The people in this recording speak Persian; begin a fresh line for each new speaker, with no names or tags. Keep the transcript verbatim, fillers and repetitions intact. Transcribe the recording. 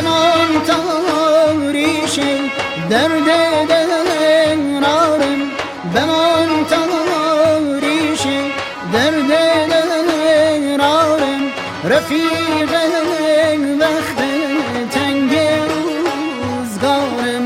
بمان تاریش درد دلارم، بمان تاریش درد دلارم، رفیق وقت تنگ روزگارم.